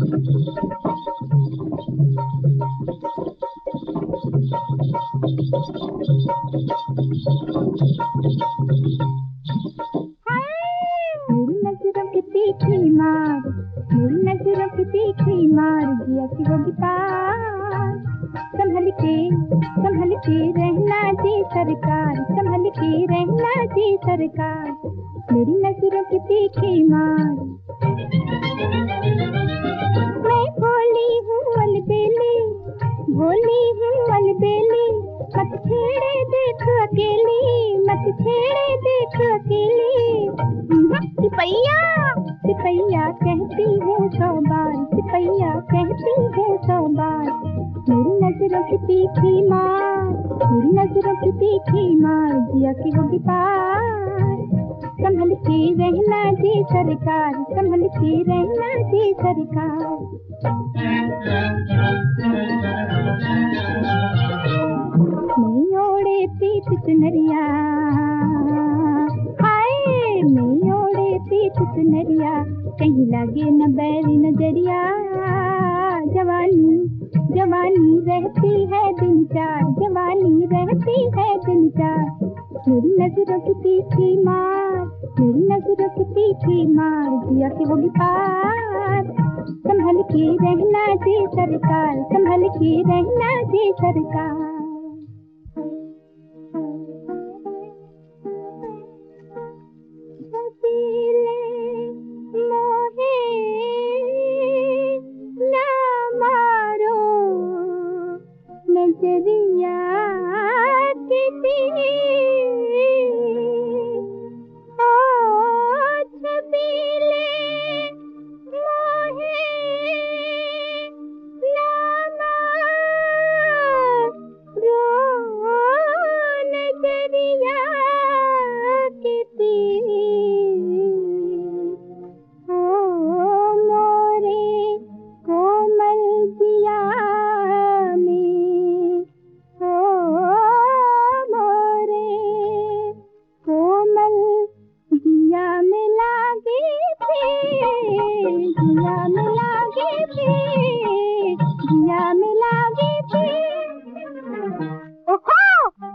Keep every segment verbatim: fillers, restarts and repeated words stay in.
नजरों की तीखी मार, मेरी नजरों की तीखी मार दिया कि वो गिटार। संभल के संभल के रहना जी सरकार, संभल के रहना जी सरकार, मेरी नजरों की तीखी मार। मैं भोली हूँ अलबेली, भोली हूँ अलबेली, मत छेड़े देख अकेली, मत छेड़े देख अकेली। सिपैया सिपैया कहती हूँ सौ बार, सिपैया कहती हूँ सौ बार, मेरी नजरों की तीखी मार, मेरी नजरों की तीखी मार दिया कि वो गिटार। संभल के रहना जी सरकार, संभल के रहना जी सरकार। मैं ओढ़े पीत चुनरिया, हाय मैं ओढ़े पीत चुनरिया, कहीं लगे न बैरी नजरिया। जवानी जवानी रहती है दिन चार, जवानी रहती है दिन चार, मेरी नजरों की तीखी मार, मेरी नजरों की तीखी मार दिया कि वो गिटार। संभल के रहना जी सरकार, संभल के रहना जी सरकार। नजरिया किसी ओ छबीले मोहे ना मारो, नजरिया किसी ओ मोरे कोमल जिया में, ओ मोरे कोमल जिया में लागे थे, जिया में लागे थे, जिया में लागे थे। ओहो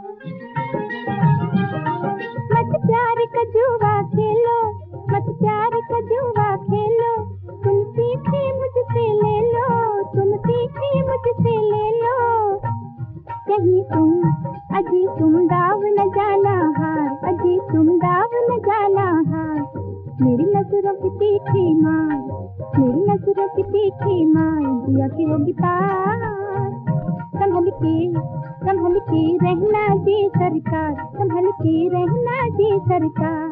मत प्यार का जुआ खेलो, मत प्यार का जुआ खेलो, तुम सीखे मुझसे ले लो, तुम सीखे मुझसे ले लो। कहीं तुम अजी तुम दाव न जाना हार, अजी तुम दाव न जाना हार, मेरी नजरों की तीखी मार, मेरी नजरों की तीखी मार दिया कि वो गिटार। संभल के संभल के रहना जी सरकार, संभल के रहना जी सरकार।